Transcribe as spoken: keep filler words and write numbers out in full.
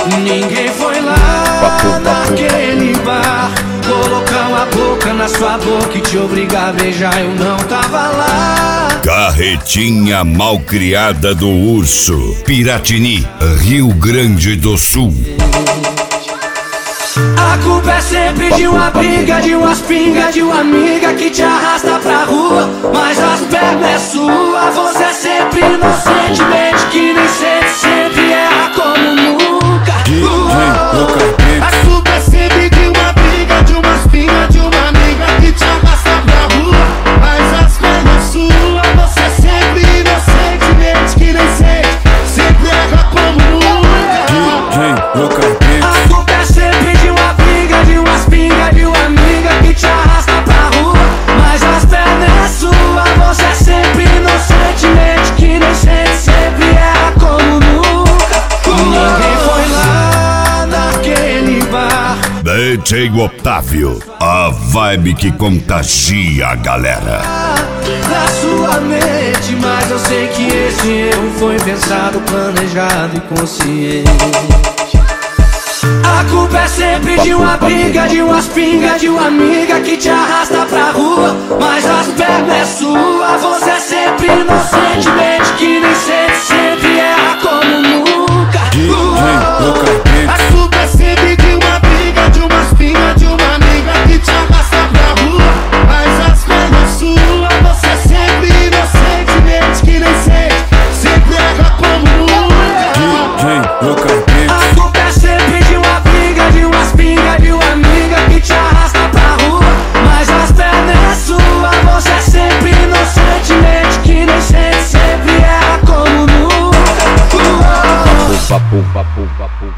Ninguém foi lá naquele bar colocar uma boca na sua boca e te obrigar a beijar, eu não tava lá. Carretinha Malcriada do Urso, Piratini, Rio Grande do Sul. A culpa é sempre de uma briga, de umas pingas, de uma amiga que te arrasta pra rua, mas as pernas é sua. Você é sempre inocente, mente que nem sente, sempre erra como nunca. A culpa é sempre de uma briga, de umas pingas, de uma amiga que te arrasta pra rua, mas as pernas é sua. Você é sempre inocente, mente que nem sente, sempre erra como nunca. A culpa é sempre de uma briga, de umas pingas, de uma amiga que te arrasta pra rua, mas as pernas é sua. Você é sempre inocente, mente que nem sente, sempre erra como nunca. Ninguém foi lá naquele bar. D J Otávio, a vibe que contagia a galera. Na sua mente, mas eu sei que esse erro foi pensado, planejado e consciente. A culpa é sempre de uma briga, de umas pingas, de uma amiga que te arrasta pra rua, mas as pernas é sua. Você é sempre inocente, mente que nem sente, sempre erra como nunca. A culpa é sempre de uma briga, de umas pingas, de uma amiga que te arrasta pra rua, mas as pernas é sua. Você é sempre inocente, mente que nem sente, sempre erra como nunca. A culpa é sempre de uma briga, de umas pingas, de uma amiga que te arrasta pra rua, mas as pernas é sua. Você é sempre inocente, mente que nem sente, sempre erra como nunca. Papo, papo, papo, papo.